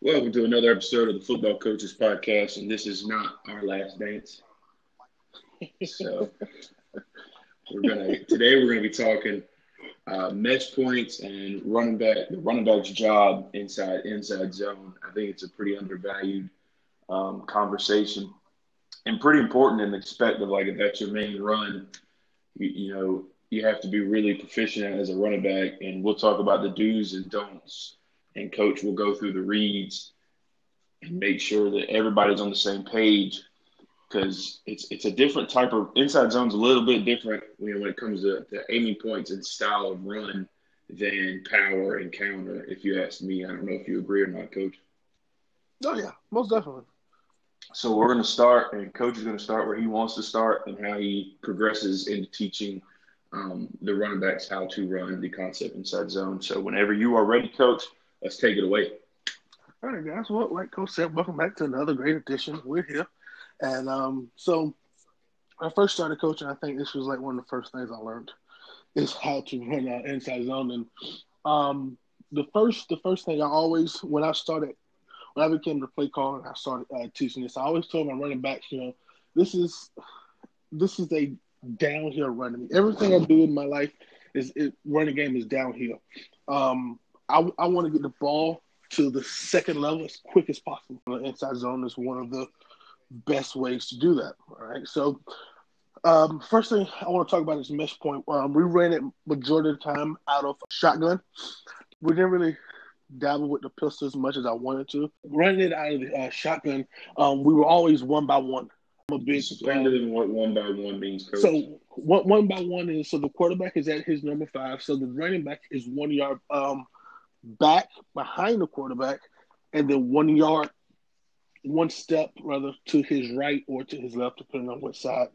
Welcome to another episode of the Football Coaches Podcast, and this is not our last dance. So we're gonna be talking mesh points and the running back's job inside zone. I think it's a pretty undervalued conversation and pretty important in the aspect of like if that's your main run, you have to be really proficient as a running back, and we'll talk about the do's and don'ts. And coach will go through the reads and make sure that everybody's on the same page because it's a different type of inside zone's a little bit different when it comes to aiming points and style of run than power and counter. If you ask me, I don't know if you agree or not, Coach. Oh yeah, most definitely. So we're going to start, and Coach is going to start where he wants to start and how he progresses into teaching the running backs how to run the concept inside zone. So whenever you are ready, Coach, let's take it away. All right, guys. Well, like Coach said, welcome back to another great edition. We're here, and so I first started coaching. I think this was like one of the first things I learned is how to run out inside zone. And the first thing I always when I became the play caller and I started teaching this, I always told my running backs, this is a downhill running. Everything I do in my life running game is downhill. I want to get the ball to the second level as quick as possible. The inside zone is one of the best ways to do that. All right. So first thing I want to talk about is mesh point. We ran it majority of the time out of shotgun. We didn't really dabble with the pistol as much as I wanted to. Running it out of the shotgun, we were always one by one. I'm a big Explain to them what one by one means, Coach. So one by one is so the quarterback is at his number 5. So the running back is 1 yard back behind the quarterback, and then 1 yard, one step rather to his right or to his left, depending on which side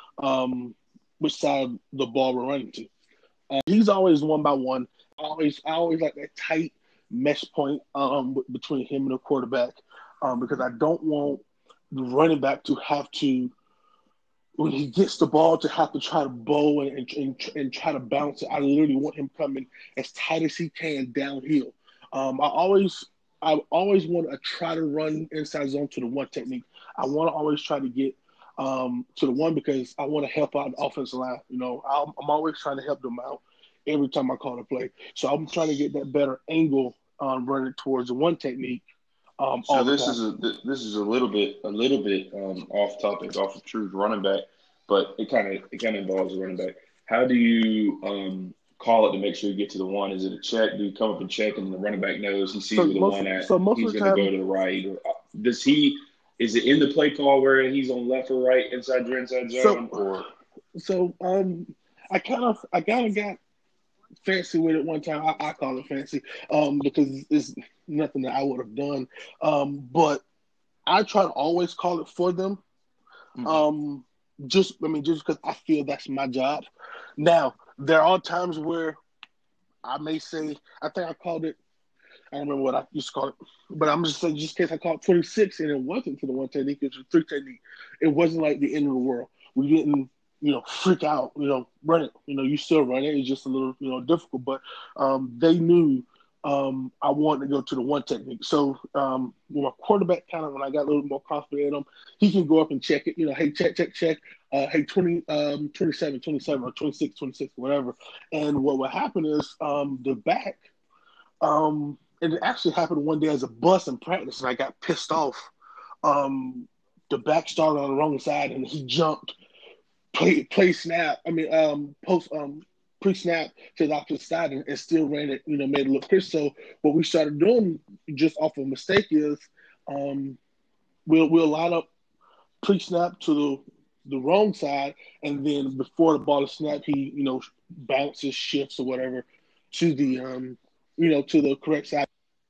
the ball we're running to. He's always one by one. I always like that tight mesh point between him and the quarterback because I don't want the running back to have to, when he gets the ball, to have to try to bow and try to bounce it. I literally want him coming as tight as he can downhill. I always want to try to run inside zone to the one technique. I want to always try to get to the one because I want to help out the offensive line. I'm always trying to help them out every time I call a play. So I'm trying to get that better angle running towards the one technique. So this is a little bit off topic, off of truth, running back, but it kind of involves a running back. How do you call it to make sure you get to the one? Is it a check? Do you come up and check, and the running back knows he sees where the one at? So most he's of the going to time, go to the right. Or does he? Is it in the play call where he's on left or right inside your inside zone? I kind of got fancy with it one time. I call it fancy because it's nothing that I would have done. But I try to always call it for them. Just because I feel that's my job. Now, there are times where I may say, I think I called it, I don't remember what I used to call it, but I'm just saying, just in case I called 26 and it wasn't to the one technique, it was a 3 technique. It wasn't like the end of the world. We didn't, freak out, run it. You still run it. It's just a little, difficult. But they knew I wanted to go to the one technique. So when my quarterback when I got a little more confident in him, he can go up and check it. Hey, check. Hey, 27, 27, or 26, 26, whatever. And what would happen is the back, and it actually happened one day as a bus in practice, and I got pissed off. The back started on the wrong side, and he jumped. Play snap. Post pre-snap to the opposite side and still ran it. Made it look pretty. So what we started doing just off of mistake is we'll line up pre-snap to the wrong side, and then before the ball is snapped, he bounces, shifts or whatever to the to the correct side.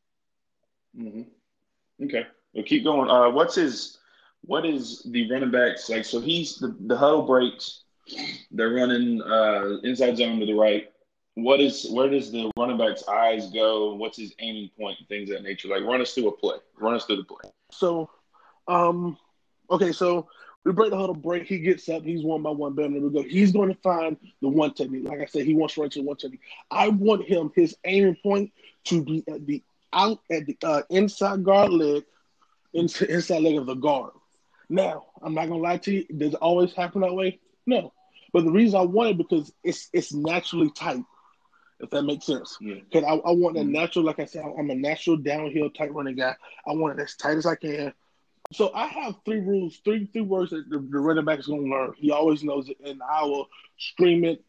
Mm-hmm. Okay, well, keep going. What is the running backs like? So he's the huddle breaks. They're running inside zone to the right. Where does the running back's eyes go? What's his aiming point and things of that nature? Like, run us through a play. Run us through the play. So, okay, so we break the huddle break. He gets up. He's one by one. Bam, there we go. He's going to find the one technique. Like I said, he wants to run to the one technique. I want his aiming point to be at the out at the inside guard leg, inside leg of the guard. Now, I'm not gonna lie to you. Does it always happen that way? No. But the reason I want it because it's naturally tight, if that makes sense. Yeah. Because I want a natural, like I said, I'm a natural downhill tight running guy. I want it as tight as I can. So I have three rules, three words that the running back is going to learn. He always knows it, and I will scream it.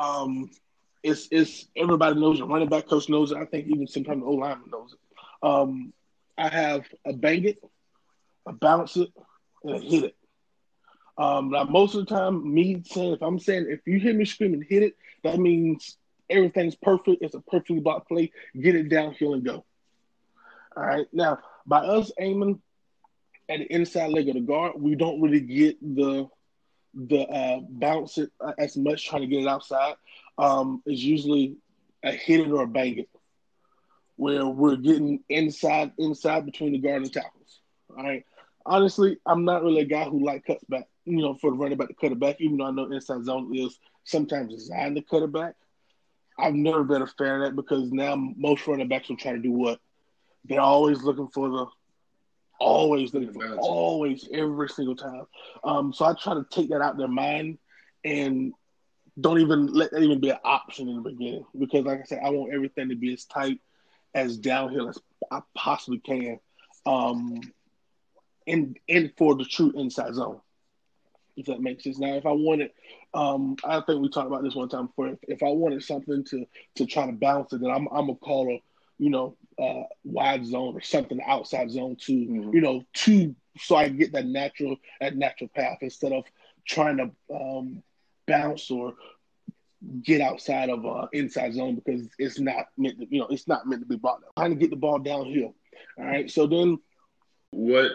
It's everybody knows it. Running back coach knows it. I think even sometimes the O lineman knows it. I have a bang it, a bounce it, and a hit it. Now most of the time, if you hear me screaming hit it, that means everything's perfect. It's a perfectly blocked play. Get it downhill and go. All right. Now, by us aiming at the inside leg of the guard, we don't really get the bounce it as much, trying to get it outside. It's usually a hit it or a bang it, where we're getting inside between the guard and tackles. All right. Honestly, I'm not really a guy who like cuts back, for the running back to cut it back, even though I know inside zone is sometimes designed to cut it back. I've never been a fan of that because now most running backs will try to do what? They're always looking for always every single time. So I try to take that out of their mind and don't even let that even be an option in the beginning because, like I said, I want everything to be as tight as downhill as I possibly can, and for the true inside zone, if that makes sense. Now, if I wanted, I think we talked about this one time before. If I wanted something to try to balance it, then I'm gonna call a wide zone or something outside zone so I get that natural path instead of trying to bounce or get outside of inside zone because it's not meant to be blocked. I'm trying to get the ball downhill. All right. So then, what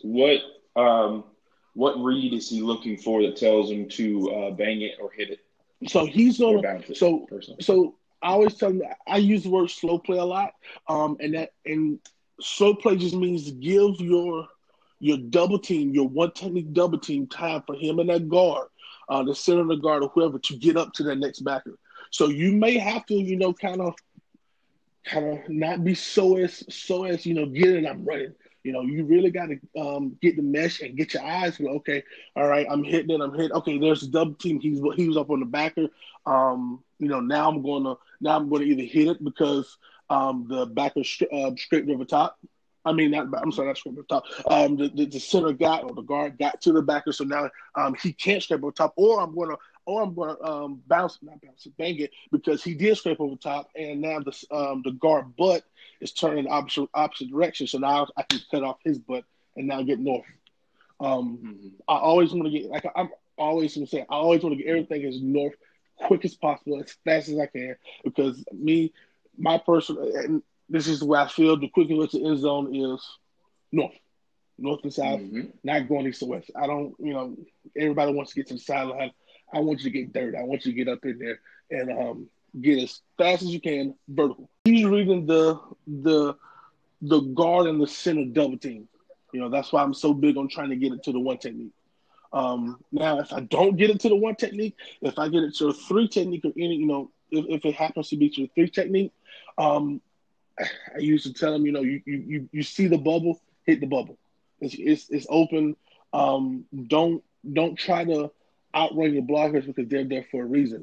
read is he looking for that tells him to bang it or hit it? So he's gonna. So I always tell him I use the word slow play a lot, and slow play just means give your double team, your one technique double team time for him and that guard, the center of the guard or whoever to get up to that next backer. So you may have to kind of not be so as get it. I'm running. You really got to get the mesh and get your eyes. Okay, all right, I'm hitting it. I'm hitting. Okay, there's a double team. He was up on the backer. Now I'm going to either hit it because the backer scraped over top. I mean, not scraped over top. The center got or the guard got to the backer, so now he can't scrape over top. Or I'm going to bang it because he did scrape over top, and now the guard butt is turning the opposite direction. So now I can cut off his butt and now get north. I always want to get I always want to get everything as north quick as possible, as fast as I can, because my personal, and this is the way I feel, the quickest way to end zone is north and south, not going east to west. I don't, everybody wants to get to the sideline. I want you to get dirt. I want you to get up in there and get as fast as you can vertical. He's reading the guard and the center double team. That's why I'm so big on trying to get it to the one technique. Now, if I don't get it to the one technique, if I get it to a three technique or any, if it happens to be to a three technique, I used to tell them, you see the bubble, hit the bubble. It's open. Don't try to outrun your blockers because they're there for a reason.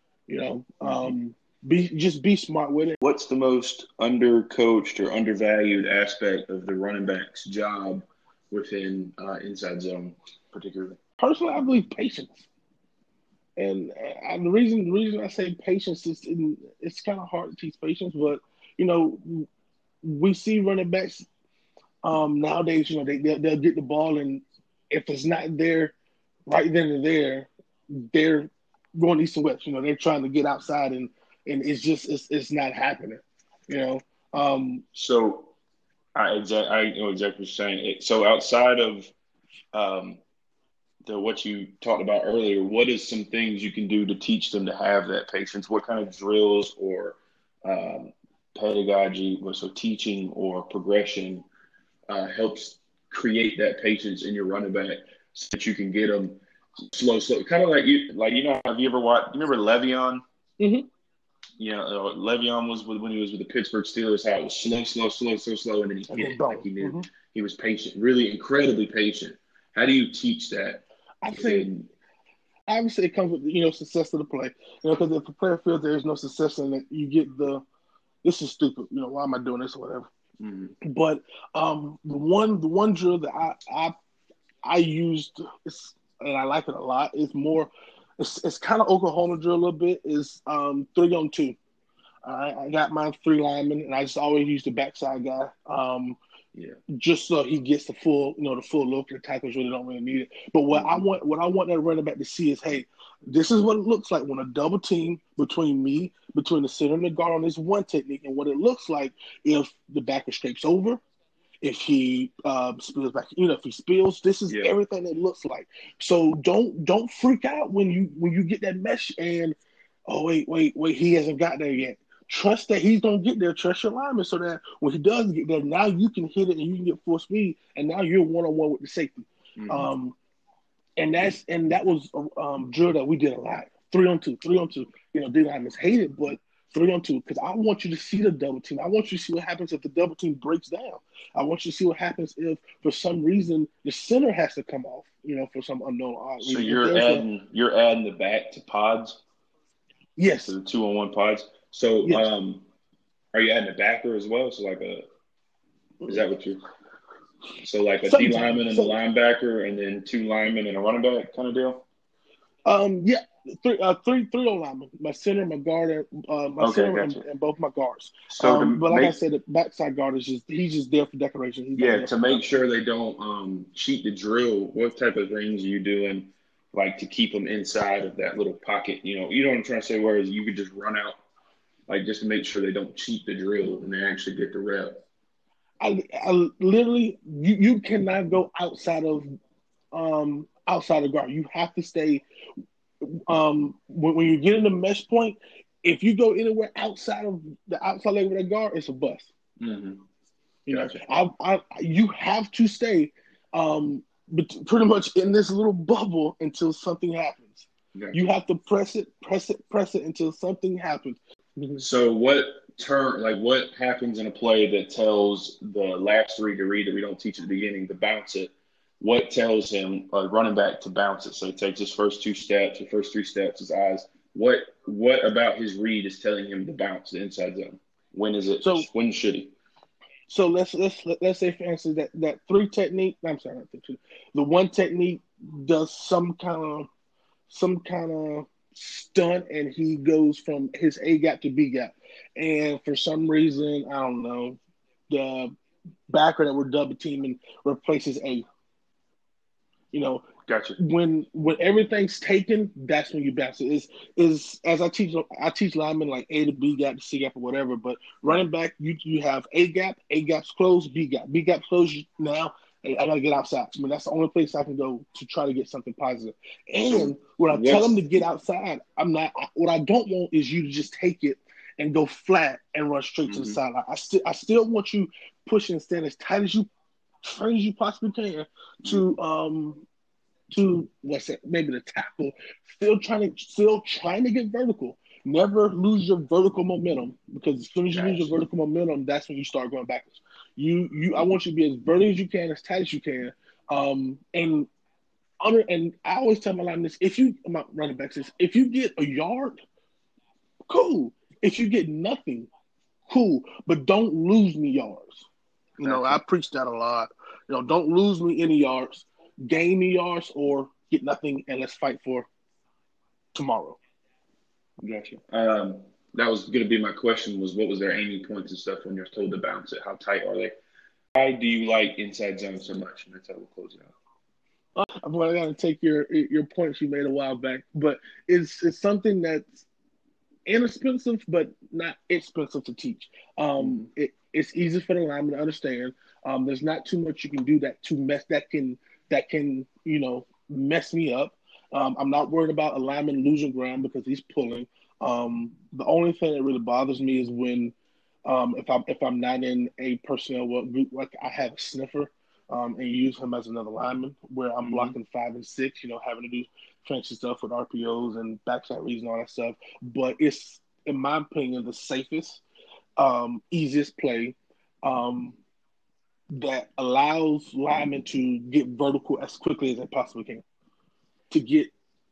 Be smart with it. What's the most undercoached or undervalued aspect of the running back's job within inside zone, particularly? Personally, I believe patience. And the reason I say patience is it's kind of hard to teach patience, but we see running backs nowadays. They'll get the ball, and if it's not there right then and there, they're going east and west. They're trying to get outside, and it's not happening. So I know exactly what you're saying. So outside of what you talked about earlier, what is some things you can do to teach them to have that patience? What kind of drills or pedagogy, so teaching or progression, helps create that patience in your running back so that you can get them slow, kind of have you ever watched? You remember Le'Veon? Mm-hmm. Le'Veon was when he was with the Pittsburgh Steelers, how it was slow, and then he And hit then it like boom. he knew. Mm-hmm. He was patient, really incredibly patient. How do you teach that I think within? obviously it comes with success of the play. Because if the player feels there is no success in it, you get this is stupid. Why am I doing this or whatever. Mhm. But the one drill that I used and I like it a lot. It's more it's kind of Oklahoma drill a little bit. Is 3-on-2. All right, I got my 3 linemen, and I just always use the backside guy. Yeah, Just so he gets the full look. The tackles really don't really need it. But hmm what I want that running back to see is, hey, this is what it looks like when a double team between the center and the guard on this one technique, and what it looks like if the backer scrapes over, if he spills back, if he spills. This is yeah, everything it looks like. So don't freak out when you get that mesh and oh wait, he hasn't got there yet. Trust that he's gonna get there. Trust your lineman so that when he does get there, now you can hit it and you can get full speed, and now you're 1-on-1 with the safety. hmm Um, that was a drill that we did a lot. 3-on-2, 3-on-2. D linemen hate it, but 3-on-2 because I want you to see the double team. I want you to see what happens if the double team breaks down. I want you to see what happens if for some reason the center has to come off. For some unknown odd So reason. If you're there's a adding the back to pods, to yes, the 2-on-1 pods. So yes. are you adding a backer as well? So is that what you're? So like a D lineman Sometimes, and a so linebacker, and then 2 linemen and a running back kind of deal. Yeah, three O linemen. My center, my guard, my Okay, center, gotcha. and both my guards. So to But like I make said, the backside guard is he's just there for decoration. He's not Yeah, there to for make nothing. sure they don't cheat the drill, what type of things are you doing, like to keep them inside of that little pocket? You know what I'm trying to say. Whereas you could just run out, like just to make sure they don't cheat the drill and they actually get the rep. I literally you cannot go outside the guard. You have to stay when you get in the mesh point. If you go anywhere outside of the outside leg of the guard, it's a bust. Hmm You know, Gotcha. you have to stay pretty much in this little bubble until something happens. You Gotcha. have to press it until something happens. So what happens in a play that tells the last three to read that we don't teach at the beginning to bounce it? What tells him running back to bounce it? So he takes his first 2 steps, or first 3 steps, his eyes. What about his read is telling him to bounce the inside zone? When is it? So When should he? so let's say for instance that 3 technique. I'm sorry, not 3. The 1 technique does some kind of stunt, and he goes from his A gap to B gap, and for some reason I don't know the backer that we're double teaming replaces A. You know, Gotcha. when everything's taken, that's when you bounce it. Is as I teach linemen like A to B gap to C gap or whatever. But Right. running back, you have A gap's closed, B gap closed now. Hey, I gotta get outside. I mean, that's the only place I can go to try to get something positive. So And when I tell them what's to get outside, I'm not. What I don't want is you to just take it and go flat and run straight to the hmm sideline. I still want you pushing and stand as tight as you possibly can hmm to what's it, maybe the tackle, still trying to get vertical. Never lose your vertical momentum because as soon as you lose your Gotcha. vertical momentum, that's when you start going backwards. I want you to be as vertical as you can, as tight as you can. And and I always tell my line this: if you my running backs this, if you get a yard, cool. If you get nothing, cool. But don't lose me yards. I Gotcha. preach that a lot. Don't lose me any yards, gain me yards, or get nothing, and let's fight for tomorrow. Gotcha. That was going to be my question, was what was their aiming points and stuff when you're told to bounce it? How tight are they? Why do you like inside zone so much? And that's how we'll close it out. I'm going to take your points you made a while back, but it's something that's inexpensive but not expensive to teach. Hmm It's easy for the lineman to understand. There's not too much you can do that can mess me up. I'm not worried about a lineman losing ground because he's pulling. The only thing that really bothers me is when if I'm not in a personnel group, like I have a sniffer, and use him as another lineman where I'm hmm blocking 5 and 6, having to do fancy stuff with RPOs and backside reads and all that stuff. But in my opinion, the safest, easiest play that allows linemen to get vertical as quickly as they possibly can to get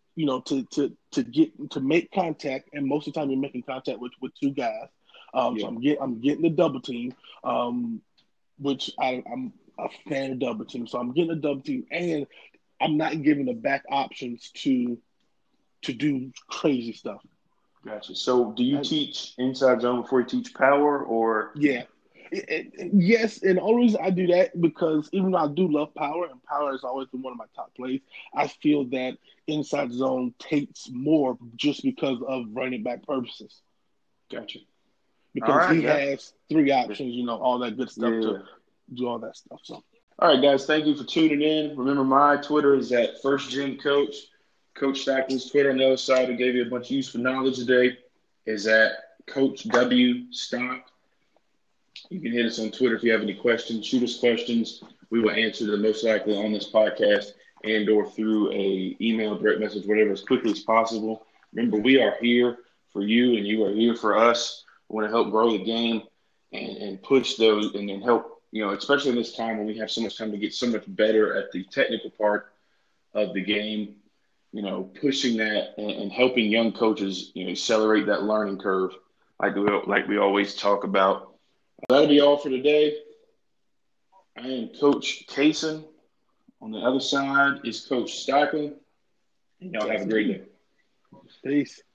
to make contact, and most of the time you're making contact with two guys. So I'm getting the double team, which I'm a fan of double team. So I'm getting a double team, and I'm not giving the back options to do crazy stuff. Gotcha. So do you teach inside zone before you teach power, or? Yeah. Yes, and the only reason I do that because even though I do love power, and power has always been one of my top plays, I feel that inside zone takes more just because of running back purposes. Gotcha. Because he has three options, all that good stuff to do all that stuff. So, all right, guys, thank you for tuning in. Remember, my Twitter is at First Gen Coach. Coach Stackley's Twitter on the other side, who gave you a bunch of useful knowledge today, is at Coach W Stock. You can hit us on Twitter if you have any questions. Shoot us questions. We will answer them most likely on this podcast and or through a email, direct message, whatever, as quickly as possible. Remember, we are here for you and you are here for us. We want to help grow the game and push those and then help, especially in this time when we have so much time to get so much better at the technical part of the game, pushing that and helping young coaches, accelerate that learning curve like we always talk about. That'll be all for today. I am Coach Kaysen. On the other side is Coach Stackley. And y'all have a great day. Peace.